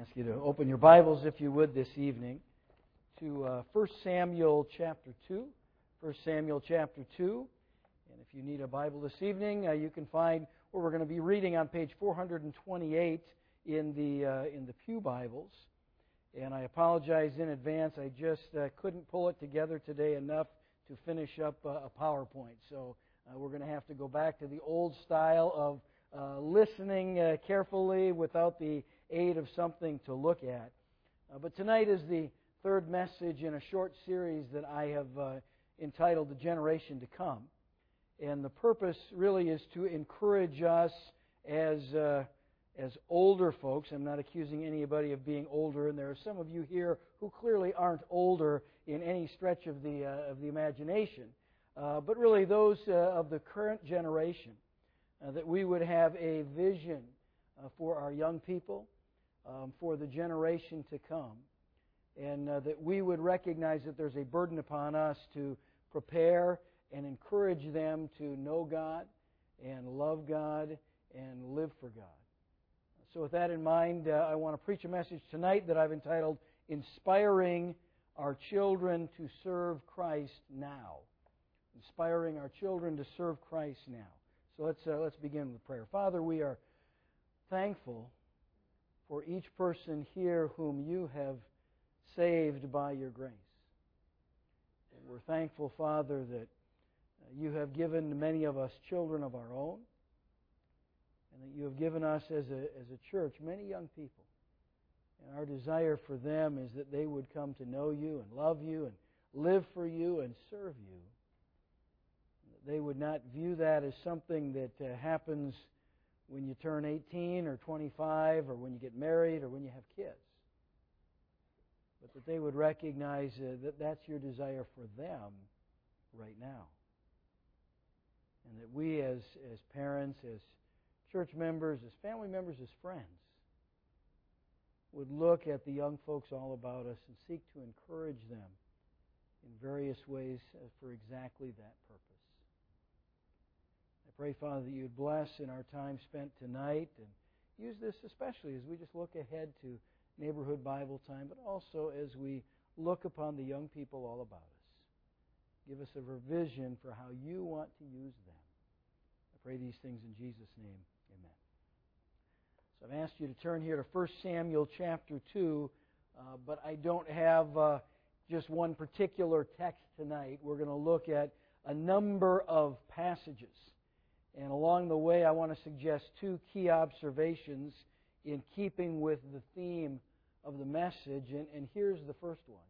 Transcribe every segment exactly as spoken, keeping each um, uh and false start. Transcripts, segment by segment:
ask you to open your Bibles, if you would, this evening to uh, First Samuel chapter two. First Samuel chapter two. And if you need a Bible this evening, uh, you can find where we're going to be reading on page four twenty-eight in the uh, in the Pew Bibles. And I apologize in advance. I just uh, couldn't pull it together today enough to finish up uh, a PowerPoint. So uh, we're going to have to go back to the old style of uh, listening uh, carefully without the aid of something to look at. Uh, but tonight is the third message in a short series that I have uh, entitled The Generation to Come. And the purpose really is to encourage us as uh, as older folks. I'm not accusing anybody of being older, and there are some of you here who clearly aren't older in any stretch of the uh, of the imagination. Uh, but really those uh, of the current generation, uh, that we would have a vision uh, for our young people, um, for the generation to come, and uh, that we would recognize that there's a burden upon us to prepare and encourage them to know God and love God and live for God. So with that in mind, uh, I want to preach a message tonight that I've entitled, Inspiring Our Children to Serve Christ Now. Inspiring our children to serve Christ now. So let's uh, let's begin with prayer. Father, we are thankful for each person here whom you have saved by your grace. And we're thankful, Father, that you have given many of us children of our own, and that you have given us as a as a church many young people. And our desire for them is that they would come to know you and love you and live for you and serve you. They would not view that as something that uh, happens when you turn eighteen or twenty-five or when you get married or when you have kids. But that they would recognize uh, that that's your desire for them right now. And that we as, as parents, as church members, as family members, as friends, would look at the young folks all about us and seek to encourage them in various ways for exactly that purpose. I pray, Father, that you would bless in our time spent tonight, and use this especially as we just look ahead to neighborhood Bible time, but also as we look upon the young people all about us. Give us a vision for how you want to use them. I pray these things in Jesus' name. Amen. So I've asked you to turn here to First Samuel chapter two, uh, but I don't have uh, just one particular text tonight. We're going to look at a number of passages. And along the way, I want to suggest two key observations in keeping with the theme of the message. And, and here's the first one.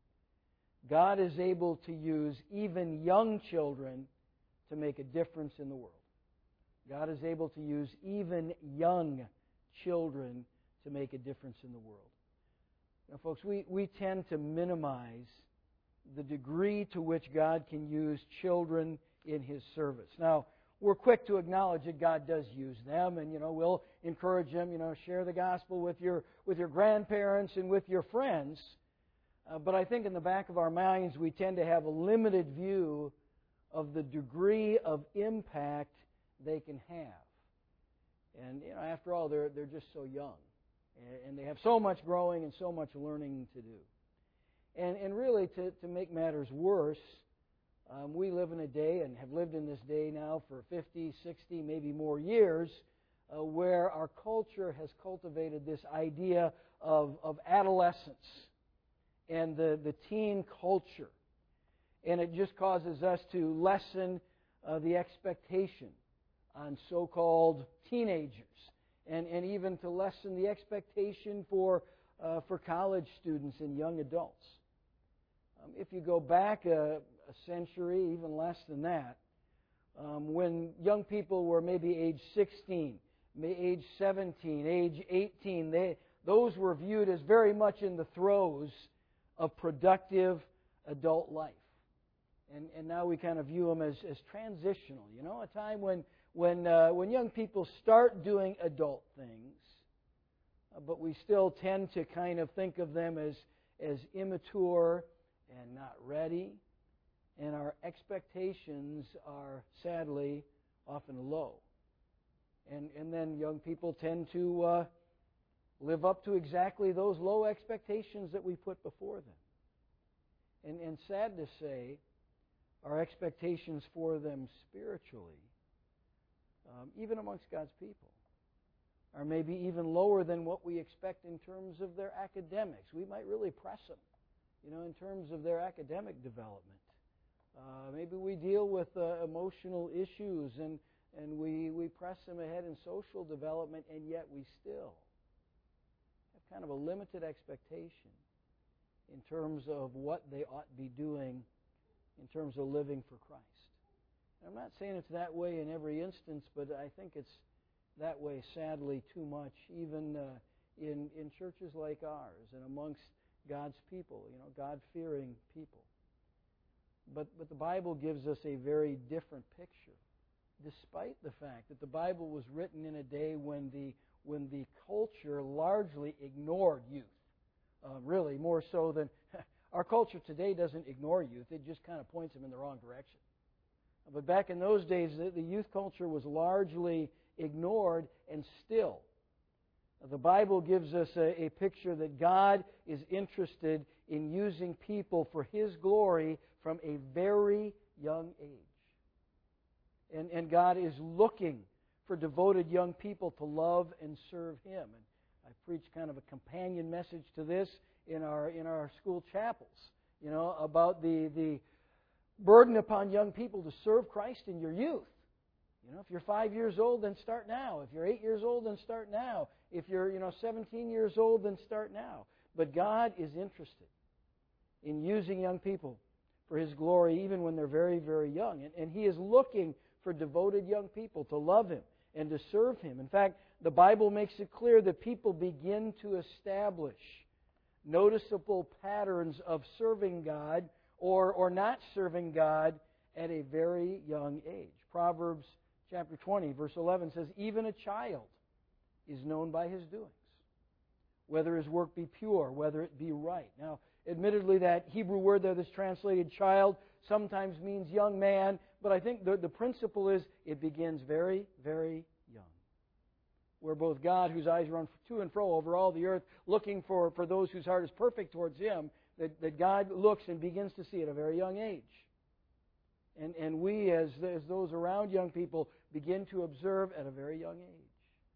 God is able to use even young children to make a difference in the world. God is able to use even young children to make a difference in the world. Now, folks, we, we tend to minimize the degree to which God can use children in His service. Now, we're quick to acknowledge that God does use them, and, you know, we'll encourage them, you know, share the gospel with your with your grandparents and with your friends. Uh, but I think in the back of our minds, we tend to have a limited view of the degree of impact they can have. And, you know, after all, they're they're just so young, and they have so much growing and so much learning to do. And and really, to to make matters worse, Um, we live in a day and have lived in this day now for fifty, sixty, maybe more years, uh, where our culture has cultivated this idea of, of adolescence and the, the teen culture. And it just causes us to lessen uh, the expectation on so-called teenagers, and, and even to lessen the expectation for, uh, for college students and young adults. Um, if you go back a, a century, even less than that, um, when young people were maybe age sixteen, age seventeen, age eighteen, they, those were viewed as very much in the throes of productive adult life. And, and now we kind of view them as, as transitional, you know, a time when, when, uh, when young people start doing adult things, uh, but we still tend to kind of think of them as, as immature and not ready, and our expectations are sadly often low. And and then young people tend to uh, live up to exactly those low expectations that we put before them. And, and sad to say, our expectations for them spiritually, um, even amongst God's people, are maybe even lower than what we expect in terms of their academics. We might really press them, you know, in terms of their academic development. Uh, maybe we deal with uh, emotional issues and, and we, we press them ahead in social development, and yet we still have kind of a limited expectation in terms of what they ought to be doing in terms of living for Christ. And I'm not saying it's that way in every instance, but I think it's that way, sadly, too much, even uh, in, in churches like ours and amongst God's people, you know, God-fearing people. But, but the Bible gives us a very different picture, despite the fact that the Bible was written in a day when the, when the culture largely ignored youth. Uh, really, more so than... Our culture today doesn't ignore youth. It just kind of points them in the wrong direction. But back in those days, the, the youth culture was largely ignored, and still, the Bible gives us a, a picture that God is interested in using people for His glory from a very young age. And, and God is looking for devoted young people to love and serve Him. And I preached kind of a companion message to this in our in our school chapels, you know, about the, the burden upon young people to serve Christ in your youth. You know, if you're five years old, then start now. If you're eight years old, then start now. If you're, you know, seventeen years old, then start now. But God is interested in using young people for His glory, even when they're very, very young. And, and He is looking for devoted young people to love Him and to serve Him. In fact, the Bible makes it clear that people begin to establish noticeable patterns of serving God or, or not serving God at a very young age. Proverbs chapter twenty, verse eleven says, "Even a child is known by his doings, whether his work be pure, whether it be right." Now, admittedly, that Hebrew word there that's translated child sometimes means young man, but I think the, the principle is it begins very, very young. Where both God, whose eyes run to and fro over all the earth, looking for, for those whose heart is perfect towards Him, that, that God looks and begins to see at a very young age. And, and we, as, as those around young people, begin to observe at a very young age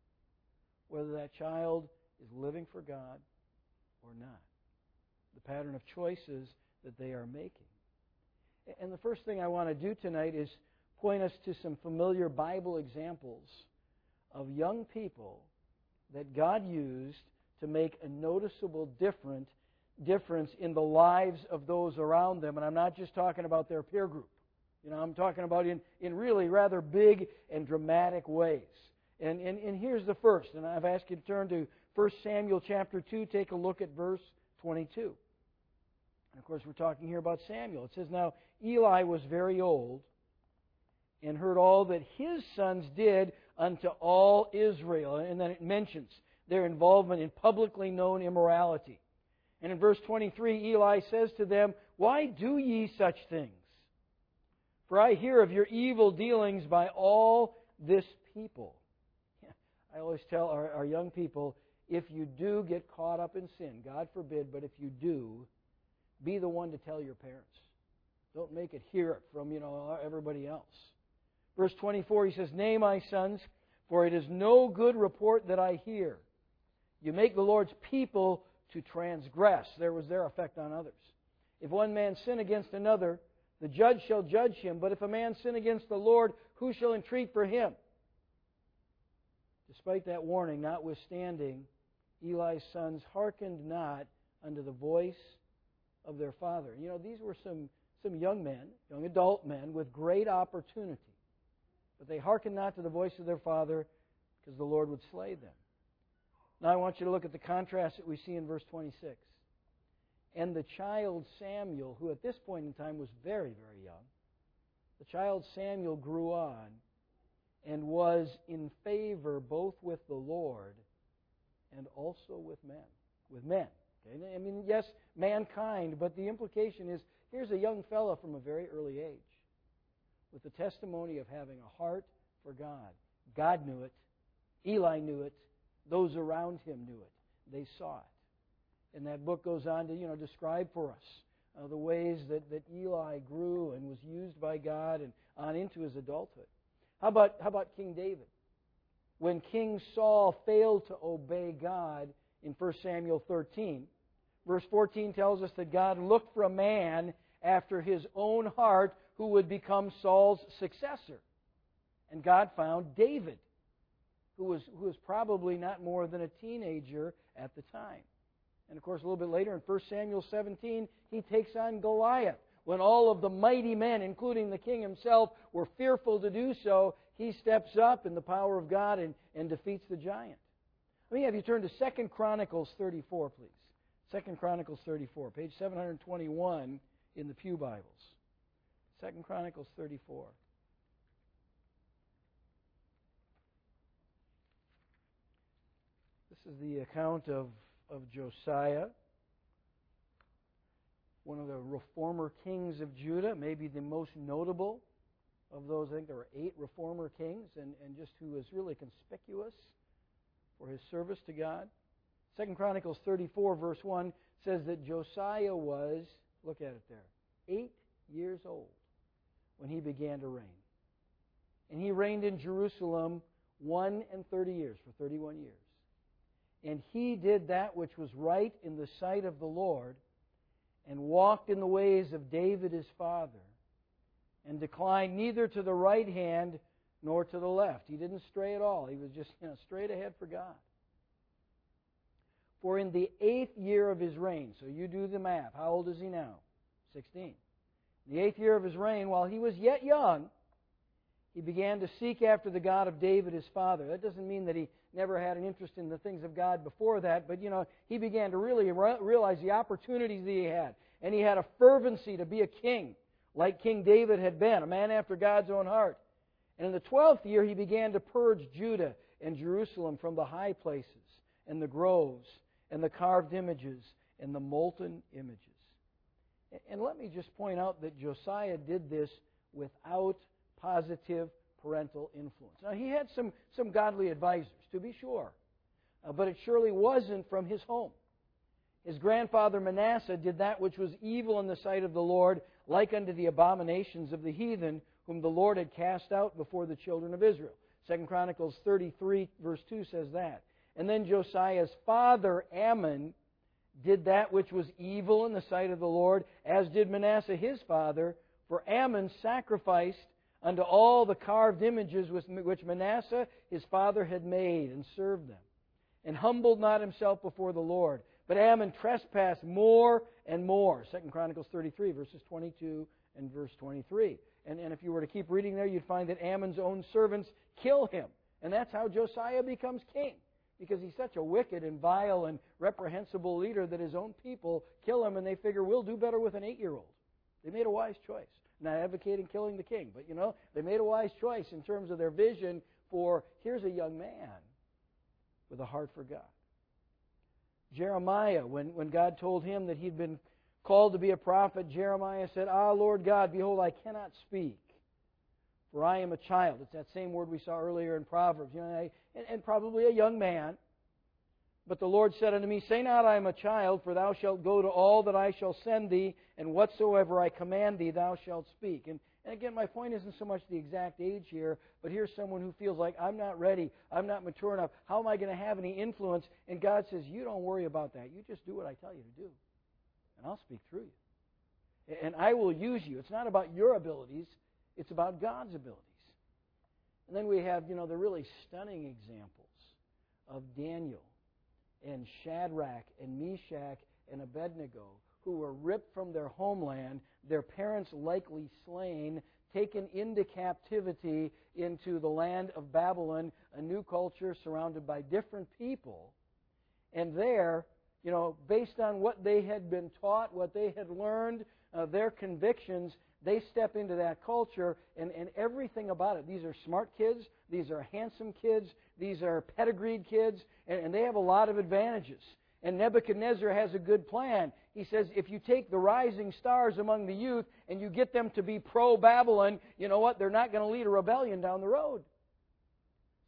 whether that child is living for God or not. The pattern of choices that they are making. And the first thing I want to do tonight is point us to some familiar Bible examples of young people that God used to make a noticeable different difference in the lives of those around them. And I'm not just talking about their peer group. You know, I'm talking about in, in really rather big and dramatic ways. And, and, and here's the first. And I've asked you to turn to First Samuel chapter two. Take a look at verse twenty-two. And of course, we're talking here about Samuel. It says, "Now Eli was very old and heard all that his sons did unto all Israel." And then it mentions their involvement in publicly known immorality. And in verse twenty-three, Eli says to them, "Why do ye such things? For I hear of your evil dealings by all this people." I always tell our, our young people, if you do get caught up in sin, God forbid, but if you do, be the one to tell your parents. Don't make it hear it from, you know, everybody else. Verse twenty-four, he says, "Nay, my sons, for it is no good report that I hear. You make the Lord's people to transgress." There was their effect on others. "If one man sin against another, the judge shall judge him. But if a man sin against the Lord, who shall entreat for him?" Despite that warning, notwithstanding, Eli's sons hearkened not unto the voice of their father. You know, these were some, some young men, young adult men, with great opportunity. But they hearkened not to the voice of their father, because the Lord would slay them. Now I want you to look at the contrast that we see in verse twenty-six. "And the child Samuel," who at this point in time was very, very young, the child Samuel grew on and was in favor both with the Lord and also with men. With men. Okay? I mean, yes, mankind, but the implication is, here's a young fellow from a very early age with the testimony of having a heart for God. God knew it. Eli knew it. Those around him knew it. they saw it. And that book goes on to, you know, describe for us uh, the ways that, that Eli grew and was used by God and on into his adulthood. How about, how about King David? When King Saul failed to obey God in First Samuel thirteen, verse fourteen tells us that God looked for a man after his own heart who would become Saul's successor. And God found David, who was, who was probably not more than a teenager at the time. And of course, a little bit later in First Samuel seventeen, he takes on Goliath. When all of the mighty men, including the king himself, were fearful to do so, he steps up in the power of God and, and defeats the giant. Let me have you turn to Second Chronicles thirty-four, please. Second Chronicles thirty-four, page seven twenty-one in the Pew Bibles. Second Chronicles thirty-four. This is the account of, of Josiah, one of the reformer kings of Judah, maybe the most notable of those. I think there were eight reformer kings, and, and just who was really conspicuous for his service to God. Second Chronicles thirty-four, verse one, says that Josiah was, look at it there, eight years old when he began to reign. And he reigned in Jerusalem one and thirty years, for thirty-one years. And he did that which was right in the sight of the Lord, and walked in the ways of David his father, and declined neither to the right hand nor to the left. He didn't stray at all. He was just, you know, straight ahead for God. For in the eighth year of his reign, so you do the math, how old is he now? sixteen. In the eighth year of his reign, while he was yet young, he began to seek after the God of David his father. That doesn't mean that he never had an interest in the things of God before that, but you know, he began to really re- realize the opportunities that he had. And he had a fervency to be a king, like King David had been, a man after God's own heart. And in the twelfth year, he began to purge Judah and Jerusalem from the high places, and the groves, and the carved images, and the molten images. And let me just point out that Josiah did this without positive parental influence. Now, he had some, some godly advisors, to be sure, uh, but it surely wasn't from his home. His grandfather Manasseh did that which was evil in the sight of the Lord, like unto the abominations of the heathen, whom the Lord had cast out before the children of Israel. Second Chronicles thirty-three, verse two says that. And then Josiah's father, Ammon, did that which was evil in the sight of the Lord, as did Manasseh his father, for Ammon sacrificed unto all the carved images which Manasseh his father had made, and served them, and humbled not himself before the Lord. But Ammon trespassed more and more. Second Chronicles thirty-three, verses twenty-two and verse twenty-three. And, and if you were to keep reading there, you'd find that Ammon's own servants kill him. And that's how Josiah becomes king, because he's such a wicked and vile and reprehensible leader that his own people kill him, and they figure, we'll do better with an eight-year-old. They made a wise choice. Not advocating killing the king, but you know, they made a wise choice in terms of their vision for, here's a young man with a heart for God. Jeremiah, when, when God told him that he'd been called to be a prophet, Jeremiah said, Ah, Lord God, behold, I cannot speak, for I am a child. It's that same word we saw earlier in Proverbs, you know, and, and probably a young man. But the Lord said unto me, Say not, I am a child, for thou shalt go to all that I shall send thee, and whatsoever I command thee, thou shalt speak. And, and again, my point isn't so much the exact age here, but here's someone who feels like, I'm not ready, I'm not mature enough, how am I going to have any influence? And God says, you don't worry about that. You just do what I tell you to do, and I'll speak through you. And I will use you. It's not about your abilities, it's about God's abilities. And then we have, you know, the really stunning examples of Daniel and Shadrach and Meshach and Abednego, who were ripped from their homeland, their parents likely slain, taken into captivity into the land of Babylon, a new culture surrounded by different people. And there, you know, based on what they had been taught, what they had learned, uh, their convictions, they step into that culture, and, and everything about it. These are smart kids. These are handsome kids. These are pedigreed kids. And, and they have a lot of advantages. And Nebuchadnezzar has a good plan. He says, if you take the rising stars among the youth and you get them to be pro-Babylon, you know what? They're not going to lead a rebellion down the road.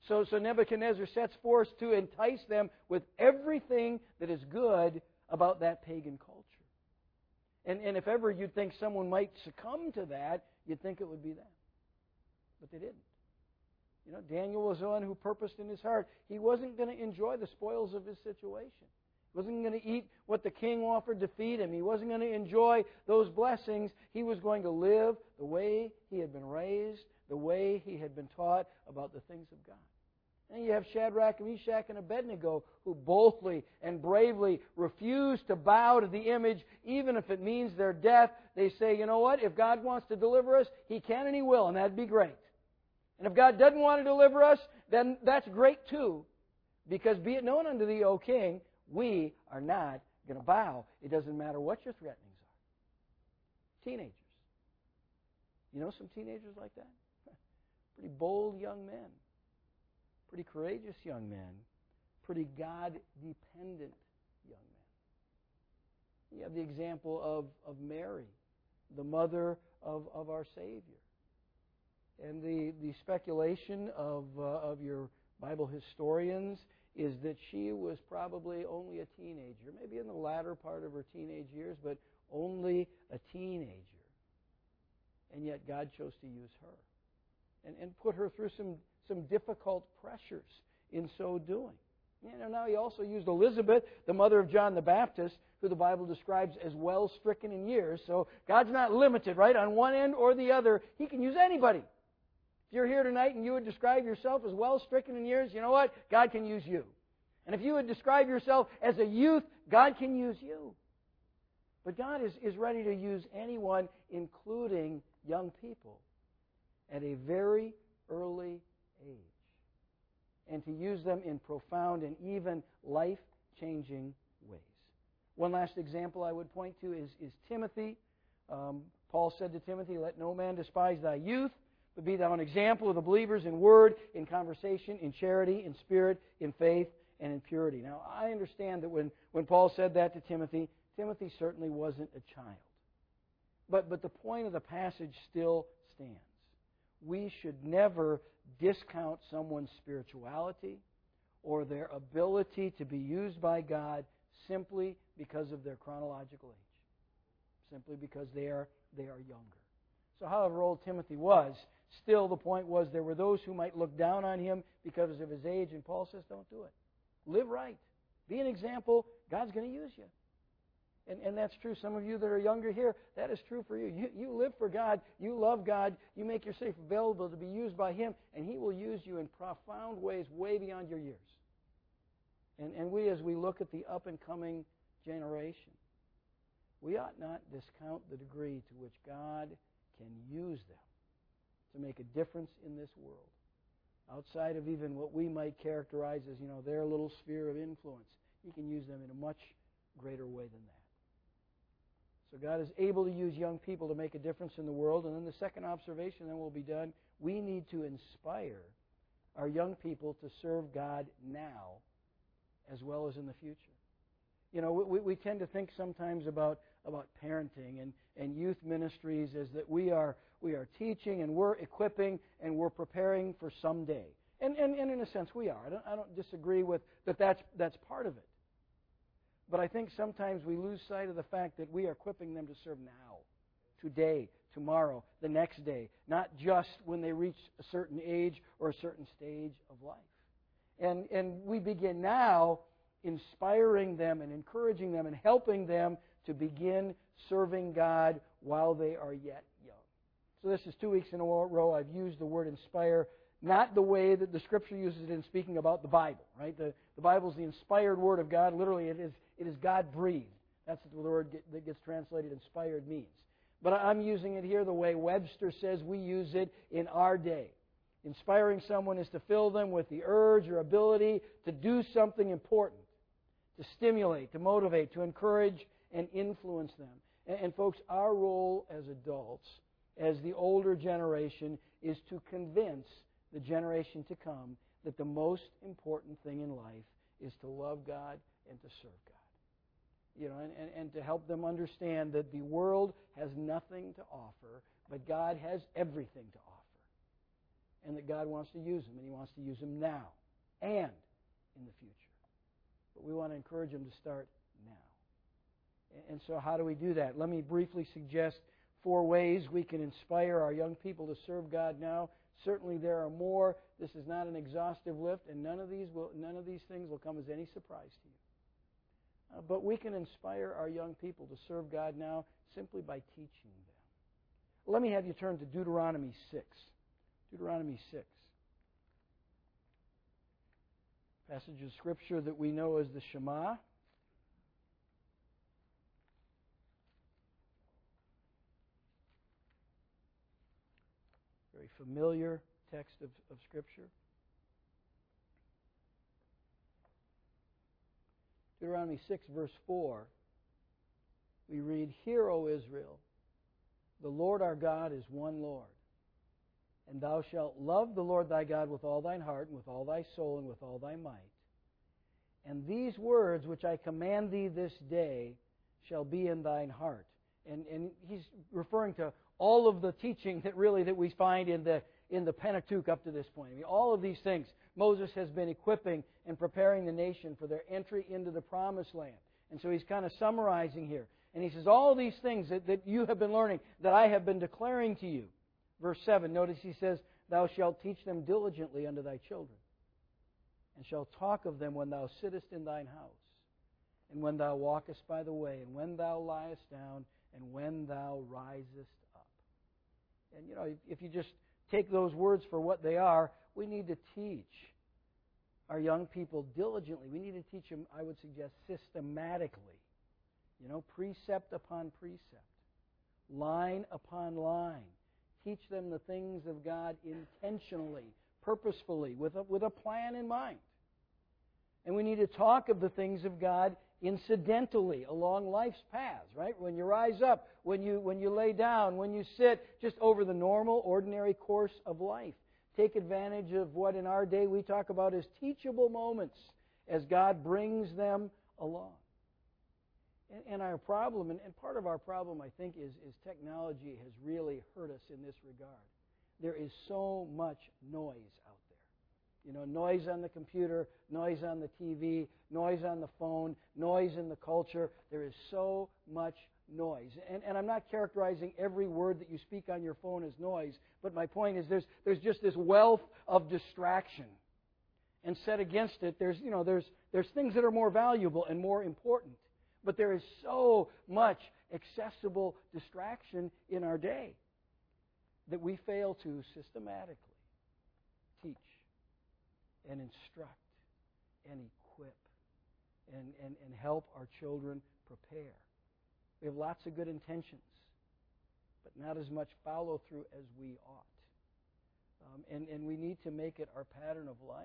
So, so Nebuchadnezzar sets forth to entice them with everything that is good about that pagan culture. And, and if ever you'd think someone might succumb to that, you'd think it would be them. But they didn't. You know, Daniel was the one who purposed in his heart he wasn't going to enjoy the spoils of his situation. He wasn't going to eat what the king offered to feed him. He wasn't going to enjoy those blessings. He was going to live the way he had been raised, the way he had been taught about the things of God. And you have Shadrach, Meshach, and Abednego who boldly and bravely refuse to bow to the image, even if it means their death. They say, you know what, if God wants to deliver us, He can and He will, and that'd be great. And if God doesn't want to deliver us, then that's great too. Because be it known unto thee, O king, we are not going to bow. It doesn't matter what your threatenings are. Teenagers. You know some teenagers like that? Pretty bold young men. Pretty courageous young men. Pretty God-dependent young men. You have the example of, of Mary, the mother of, of our Savior. And the, the speculation of, uh, of your Bible historians is that she was probably only a teenager, maybe in the latter part of her teenage years, but only a teenager. And yet God chose to use her and, and put her through some, some difficult pressures in so doing. You know, now He also used Elizabeth, the mother of John the Baptist, who the Bible describes as well stricken in years. So God's not limited, right, on one end or the other. He can use anybody. If you're here tonight and you would describe yourself as well stricken in years, you know what? God can use you. And if you would describe yourself as a youth, God can use you. But God is, is ready to use anyone, including young people, at a very early age. And to use them in profound and even life-changing ways. One last example I would point to is, is Timothy. Um, Paul said to Timothy, let no man despise thy youth, but be thou an example of the believers in word, in conversation, in charity, in spirit, in faith, and in purity. Now, I understand that when, when Paul said that to Timothy, Timothy certainly wasn't a child. But, but the point of the passage still stands. We should never discount someone's spirituality or their ability to be used by God simply because of their chronological age, simply because they are, they are younger. So however old Timothy was, still the point was there were those who might look down on him because of his age, and Paul says, don't do it. Live right. Be an example. God's going to use you. And, and that's true. Some of you that are younger here, that is true for you. you. You live for God. You love God. You make yourself available to be used by Him, and He will use you in profound ways way beyond your years. And, and we, as we look at the up-and-coming generation, we ought not discount the degree to which God can use them to make a difference in this world, outside of even what we might characterize as, you know, their little sphere of influence. He can use them in a much greater way than that. So God is able to use young people to make a difference in the world. And then the second observation, then we'll be done. We need to inspire our young people to serve God now as well as in the future. You know, we, we tend to think sometimes about, about parenting and, and youth ministries as that we are we are teaching and we're equipping and we're preparing for someday. And, and, and in a sense we are. I don't, I don't disagree with that that's, that's part of it. But I think sometimes we lose sight of the fact that we are equipping them to serve now, today, tomorrow, the next day, not just when they reach a certain age or a certain stage of life. And, and we begin now inspiring them and encouraging them and helping them to begin serving God while they are yet young. So this is two weeks in a row I've used the word inspire, not the way that the Scripture uses it in speaking about the Bible, right? The, the Bible is the inspired Word of God. Literally, it is, it is God-breathed. That's what the word get, that gets translated inspired means. But I'm using it here the way Webster says we use it in our day. Inspiring someone is to fill them with the urge or ability to do something important, to stimulate, to motivate, to encourage, and influence them. And, and folks, our role as adults, as the older generation, is to convince the generation to come that the most important thing in life is to love God and to serve God. You know, and, and, and to help them understand that the world has nothing to offer, but God has everything to offer. and that God wants to use them, and He wants to use them now and in the future. But we want to encourage them to start now. And so how do we do that? Let me briefly suggest four ways we can inspire our young people to serve God now. Certainly there are more. This is not an exhaustive list, and none of these will, none of these things will come as any surprise to you. Uh, but we can inspire our young people to serve God now simply by teaching them. Let me have you turn to Deuteronomy six. Deuteronomy six. Passage of Scripture that we know as the Shema. Very familiar text of, of Scripture. Deuteronomy six, verse four. We read, "Hear, O Israel, the Lord our God is one Lord. And thou shalt love the Lord thy God with all thine heart, and with all thy soul, and with all thy might. And these words which I command thee this day shall be in thine heart." And, and he's referring to all of the teaching that really that we find in the in the Pentateuch up to this point. I mean, all of these things Moses has been equipping and preparing the nation for their entry into the Promised Land. And so he's kind of summarizing here. And he says, all these things that, that you have been learning, that I have been declaring to you. Verse seven, notice he says, "Thou shalt teach them diligently unto thy children, and shalt talk of them when thou sittest in thine house, and when thou walkest by the way, and when thou liest down, and when thou risest up." And you know, if, if you just take those words for what they are, we need to teach our young people diligently. We need to teach them, I would suggest, systematically. You know, precept upon precept, line upon line. Teach them the things of God intentionally, purposefully, with a, with a plan in mind. And we need to talk of the things of God incidentally along life's paths, right? When you rise up, when you when you lay down, when you sit, just over the normal, ordinary course of life. Take advantage of what in our day we talk about as teachable moments as God brings them along. And, and our problem, and, and part of our problem, I think, is, is technology has really hurt us in this regard. There is so much noise out there. You know, noise on the computer, noise on the T V, noise on the phone, noise in the culture. There is so much noise. And, and I'm not characterizing every word that you speak on your phone as noise, but my point is there's there's just this wealth of distraction. And set against it, there's you know there's there's things that are more valuable and more important. But there is so much accessible distraction in our day that we fail to systematically teach and instruct and equip and, and, and help our children prepare. We have lots of good intentions, but not as much follow-through as we ought. Um, and, and we need to make it our pattern of life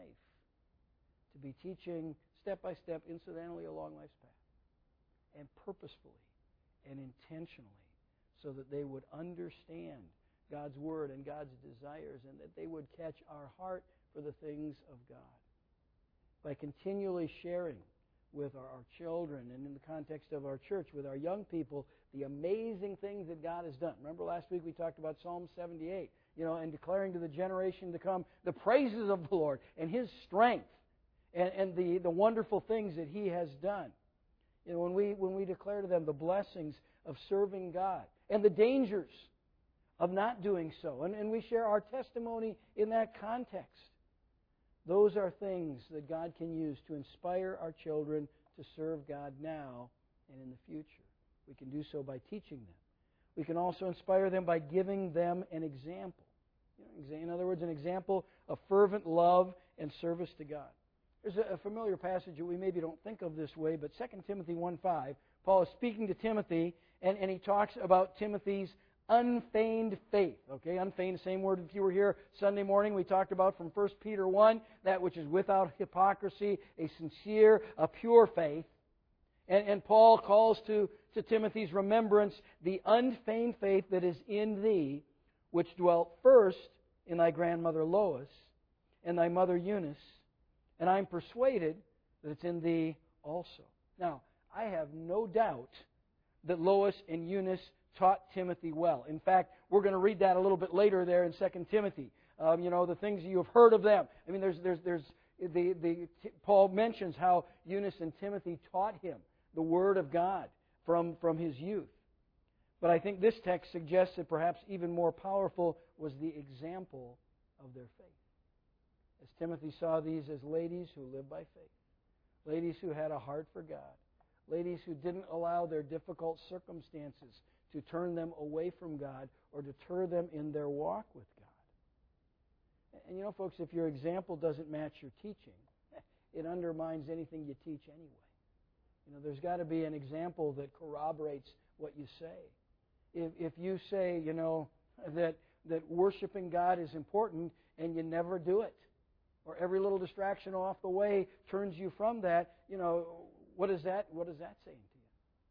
to be teaching step by step, incidentally, along life's path, and purposefully and intentionally, so that they would understand God's Word and God's desires, and that they would catch our heart for the things of God. By continually sharing with our, our children, and in the context of our church, with our young people, the amazing things that God has done. Remember last week we talked about Psalm seventy-eight, you know, and declaring to the generation to come the praises of the Lord and His strength and, and the, the wonderful things that He has done. You know, when we when we declare to them the blessings of serving God and the dangers of not doing so, and, and we share our testimony in that context. Those are things that God can use to inspire our children to serve God now and in the future. We can do so by teaching them. We can also inspire them by giving them an example. You know, in other words, an example of fervent love and service to God. There's a familiar passage that we maybe don't think of this way, but Second Timothy one five, Paul is speaking to Timothy, and, and he talks about Timothy's unfeigned faith. Okay, unfeigned, same word if you were here Sunday morning. We talked about from First Peter one, that which is without hypocrisy, a sincere, a pure faith. And, and Paul calls to, to Timothy's remembrance the unfeigned faith that is in thee, which dwelt first in thy grandmother Lois and thy mother Eunice, and I'm persuaded that it's in thee also. Now, I have no doubt that Lois and Eunice taught Timothy well. In fact, we're going to read that a little bit later there in Second Timothy. um, you know, the things you have heard of them. I mean, there's, there's, there's the, the, Paul mentions how Eunice and Timothy taught him the Word of God from, from his youth. But I think this text suggests that perhaps even more powerful was the example of their faith. As Timothy saw these as ladies who lived by faith, ladies who had a heart for God, ladies who didn't allow their difficult circumstances to turn them away from God or deter them in their walk with God. And you know, folks, if your example doesn't match your teaching, it undermines anything you teach anyway. You know, there's got to be an example that corroborates what you say. If, if you say, you know, that, that worshiping God is important and you never do it, or every little distraction off the way turns you from that, you know, what is that, what is that saying to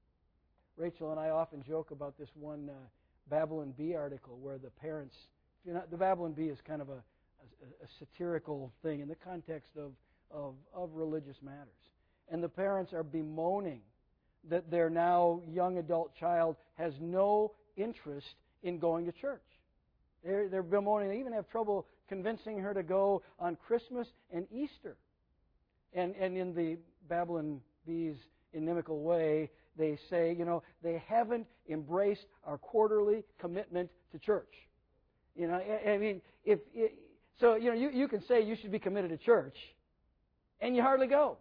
you? Rachel and I often joke about this one uh, Babylon Bee article where the parents, you know, the Babylon Bee is kind of a, a, a satirical thing in the context of, of, of religious matters. And the parents are bemoaning that their now young adult child has no interest in going to church. They're, they're bemoaning. They even have trouble convincing her to go on Christmas and Easter. And, and in the Babylon Bees inimical way, they say, you know, they haven't embraced our quarterly commitment to church. You know, I, I mean, if it, so, you know, you, you can say you should be committed to church, and you hardly go.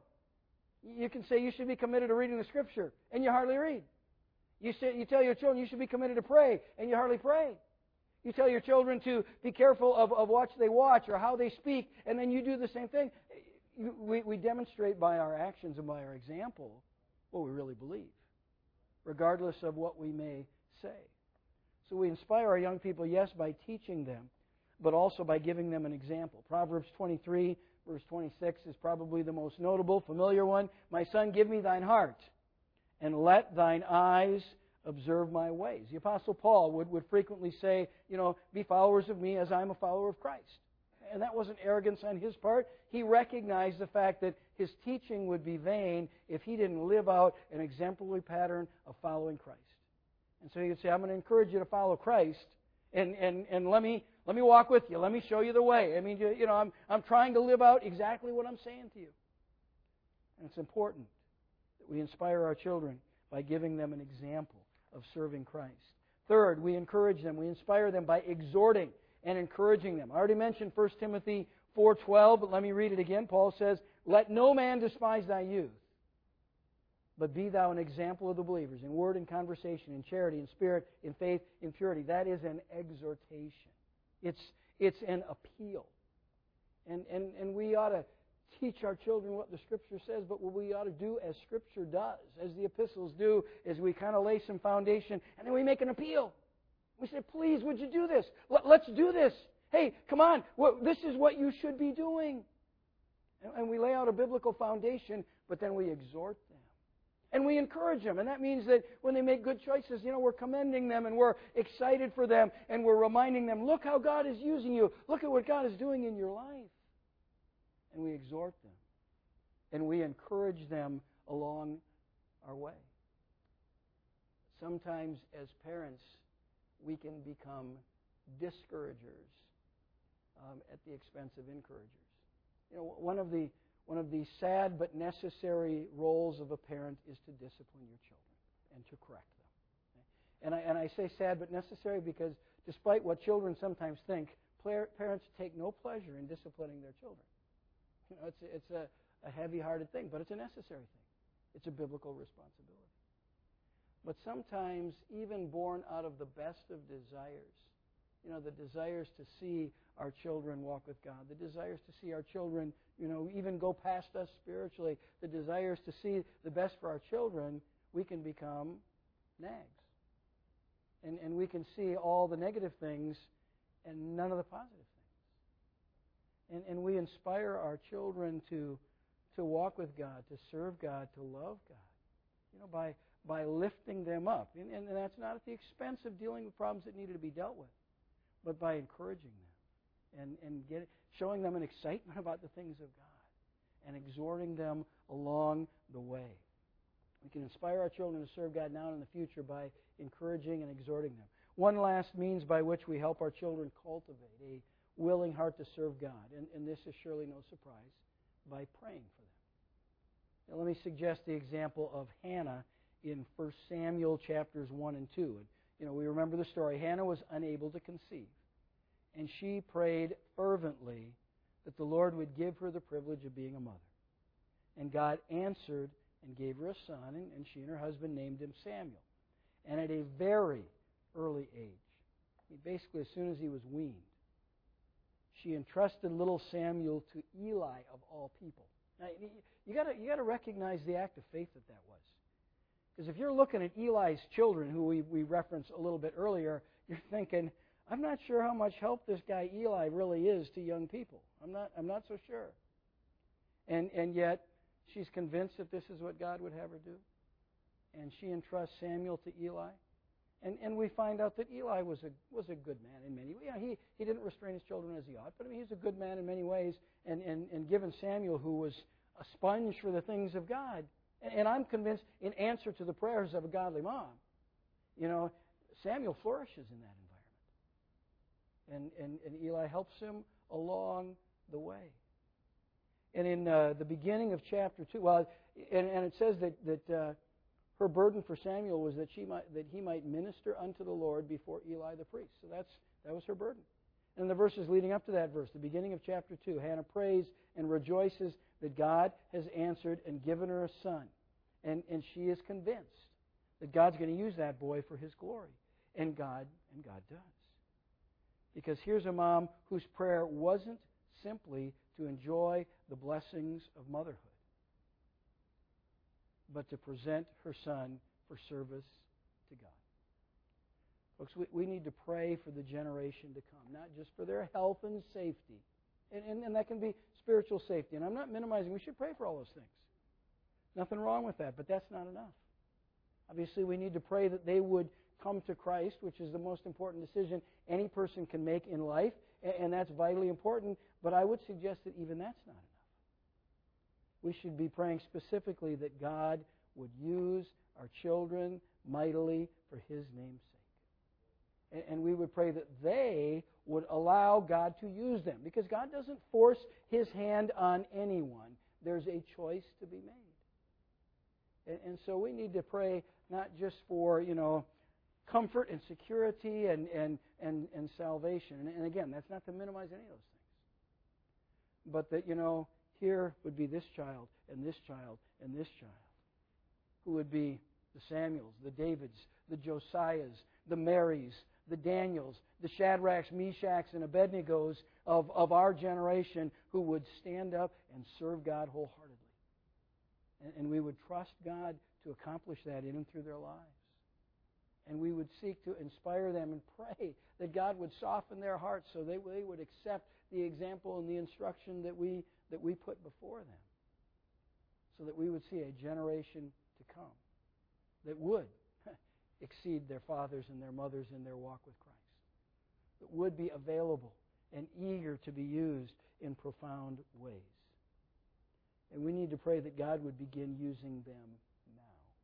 You can say you should be committed to reading the Scripture, and you hardly read. You say, you tell your children you should be committed to pray, and you hardly pray. You tell your children to be careful of, of what they watch or how they speak, and then you do the same thing. We, we demonstrate by our actions and by our example what we really believe, regardless of what we may say. So we inspire our young people, yes, by teaching them, but also by giving them an example. Proverbs twenty-three, verse twenty-six is probably the most notable, familiar one. My son, give me thine heart, and let thine eyes observe my ways. The Apostle Paul would, would frequently say, you know, be followers of me as I'm a follower of Christ. And that wasn't arrogance on his part. He recognized the fact that his teaching would be vain if he didn't live out an exemplary pattern of following Christ. And so he would say, I'm going to encourage you to follow Christ, and, and, and let me let me walk with you. Let me show you the way. I mean, you, you know, I'm, I'm trying to live out exactly what I'm saying to you. And it's important that we inspire our children by giving them an example of serving Christ. Third, we encourage them. We inspire them by exhorting and encouraging them. I already mentioned First Timothy four twelve, but let me read it again. Paul says, let no man despise thy youth, but be thou an example of the believers in word and conversation, in charity, in spirit, in faith, in purity. That is an exhortation. It's, it's an appeal. And, and, and we ought to teach our children what the Scripture says, but what we ought to do as Scripture does, as the epistles do, is we kind of lay some foundation, and then we make an appeal. We say, please, would you do this? Let's do this. Hey, come on. This is what you should be doing. And we lay out a biblical foundation, but then we exhort them. And we encourage them. And that means that when they make good choices, you know, we're commending them and we're excited for them and we're reminding them, look how God is using you. Look at what God is doing in your life. And we exhort them. And we encourage them along our way. Sometimes as parents, we can become discouragers um, at the expense of encouragers. You know, one of the one of the sad but necessary roles of a parent is to discipline your children and to correct them. Okay? And I and I say sad but necessary because despite what children sometimes think, parents take no pleasure in disciplining their children. You know, it's a, it's a, a heavy-hearted thing, but it's a necessary thing. It's a biblical responsibility. But sometimes, even born out of the best of desires, you know, the desires to see our children walk with God, the desires to see our children, you know, even go past us spiritually, the desires to see the best for our children, we can become nags. And, and we can see all the negative things and none of the positive things. And, and we inspire our children to, to walk with God, to serve God, to love God, you know, by, by lifting them up. And, and that's not at the expense of dealing with problems that needed to be dealt with, but by encouraging them. And, and get, showing them an excitement about the things of God and exhorting them along the way. We can inspire our children to serve God now and in the future by encouraging and exhorting them. One last means by which we help our children cultivate a willing heart to serve God, and, and this is surely no surprise, by praying for them. Now, let me suggest the example of Hannah in First Samuel chapters one and two. And, you know, we remember the story. Hannah was unable to conceive, and she prayed fervently that the Lord would give her the privilege of being a mother. And God answered and gave her a son, and, and she and her husband named him Samuel. And at a very early age, basically as soon as he was weaned, she entrusted little Samuel to Eli of all people. Now, you got to you got to recognize the act of faith that that was. Because if you're looking at Eli's children, who we, we referenced a little bit earlier, you're thinking, I'm not sure how much help this guy Eli really is to young people. I'm not I'm not so sure. And and yet she's convinced that this is what God would have her do. And she entrusts Samuel to Eli. And and we find out that Eli was a was a good man in many ways. Yeah, he, he didn't restrain his children as he ought, but I mean he's a good man in many ways. And, and, and given Samuel, who was a sponge for the things of God, and, and I'm convinced in answer to the prayers of a godly mom, you know, Samuel flourishes in that environment. And and, and Eli helps him along the way. And in uh, the beginning of chapter two, well, and, and it says that that. Uh, Her burden for Samuel was that she might that he might minister unto the Lord before Eli the priest. So that's that was her burden. And the verses leading up to that verse, the beginning of chapter two, Hannah prays and rejoices that God has answered and given her a son. And and she is convinced that God's going to use that boy for his glory. And God and God does. Because here's a mom whose prayer wasn't simply to enjoy the blessings of motherhood, but to present her son for service to God. Folks, we, we need to pray for the generation to come, not just for their health and safety. And, and, and that can be spiritual safety. And I'm not minimizing. We should pray for all those things. Nothing wrong with that, but that's not enough. Obviously, we need to pray that they would come to Christ, which is the most important decision any person can make in life, and, and that's vitally important. But I would suggest that even that's not enough. We should be praying specifically that God would use our children mightily for His name's sake. And we would pray that they would allow God to use them. Because God doesn't force His hand on anyone. There's a choice to be made. And so we need to pray not just for, you know, comfort and security and, and, and, and salvation. And again, that's not to minimize any of those things. But that, you know, here would be this child, and this child, and this child, who would be the Samuels, the Davids, the Josiahs, the Marys, the Daniels, the Shadrachs, Meshachs, and Abednegos of, of our generation, who would stand up and serve God wholeheartedly. And, and we would trust God to accomplish that in and through their lives. And we would seek to inspire them and pray that God would soften their hearts so they, they would accept the example and the instruction that we that we put before them, so that we would see a generation to come that would exceed their fathers and their mothers in their walk with Christ, that would be available and eager to be used in profound ways. And we need to pray that God would begin using them now,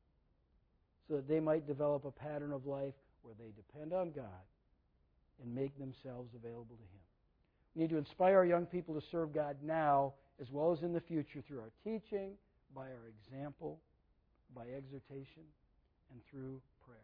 so that they might develop a pattern of life where they depend on God and make themselves available to Him. We need to inspire our young people to serve God now as well as in the future through our teaching, by our example, by exhortation, and through prayer.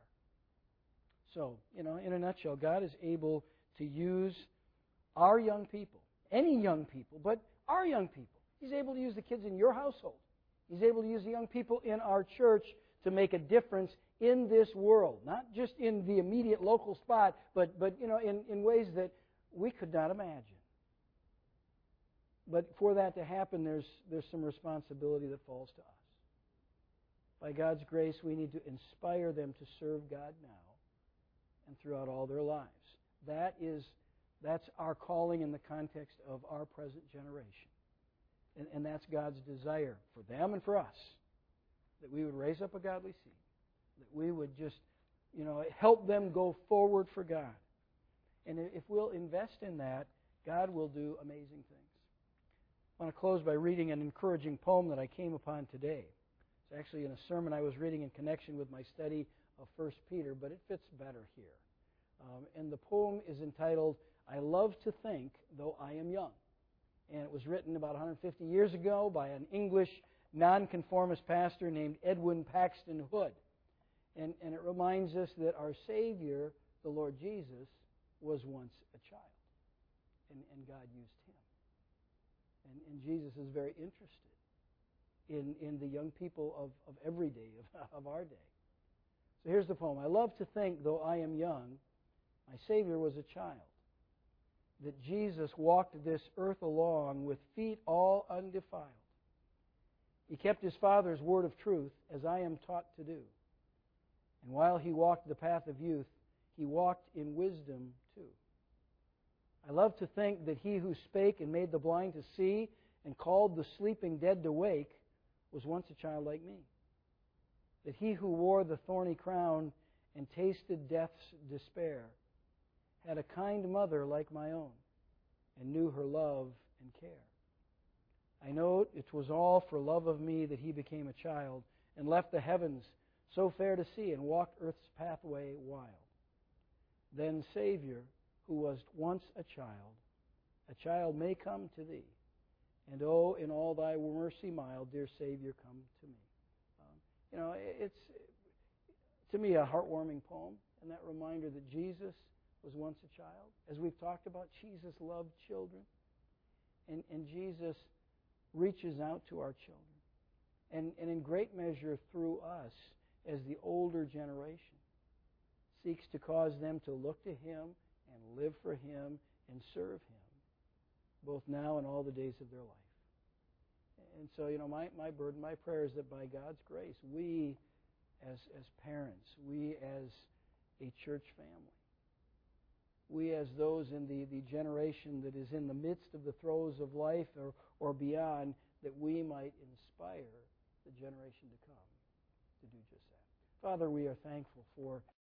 So, you know, in a nutshell, God is able to use our young people, any young people, but our young people. He's able to use the kids in your household. He's able to use the young people in our church to make a difference in this world, not just in the immediate local spot, but, but you know, in, in ways that we could not imagine. But for that to happen, there's, there's some responsibility that falls to us. By God's grace, we need to inspire them to serve God now and throughout all their lives. That is, that's our calling in the context of our present generation. And, and that's God's desire for them and for us, that we would raise up a godly seed, that we would just, you know, help them go forward for God. And if we'll invest in that, God will do amazing things. I want to close by reading an encouraging poem that I came upon today. It's actually in a sermon I was reading in connection with my study of First Peter, but it fits better here. Um, and the poem is entitled, I love to think, though I am young. And it was written about one hundred fifty years ago by an English nonconformist pastor named Edwin Paxton Hood. And, and it reminds us that our Savior, the Lord Jesus, was once a child. And, and God used him. And, and Jesus is very interested in, in the young people of, of every day, of, of our day. So here's the poem. I love to think, though I am young, my Savior was a child. That Jesus walked this earth along with feet all undefiled. He kept His Father's word of truth, as I am taught to do. And while He walked the path of youth, He walked in wisdom too. I love to think that He who spake and made the blind to see and called the sleeping dead to wake was once a child like me. That He who wore the thorny crown and tasted death's despair had a kind mother like my own and knew her love and care. I know it was all for love of me that He became a child and left the heavens so fair to see and walked earth's pathway wild. Then, Savior, who was once a child, a child may come to Thee. And oh, in all Thy mercy mild, dear Savior, come to me. Um, you know, it's, to me, a heartwarming poem, and that reminder that Jesus was once a child. As we've talked about, Jesus loved children. And, and Jesus reaches out to our children. And, and in great measure through us, as the older generation, seeks to cause them to look to Him and live for Him and serve Him, both now and all the days of their life. And so, you know, my, my burden, my prayer is that by God's grace, we as, as parents, we as a church family, we as those in the, the generation that is in the midst of the throes of life or, or beyond, that we might inspire the generation to come to do just that. Father, we are thankful for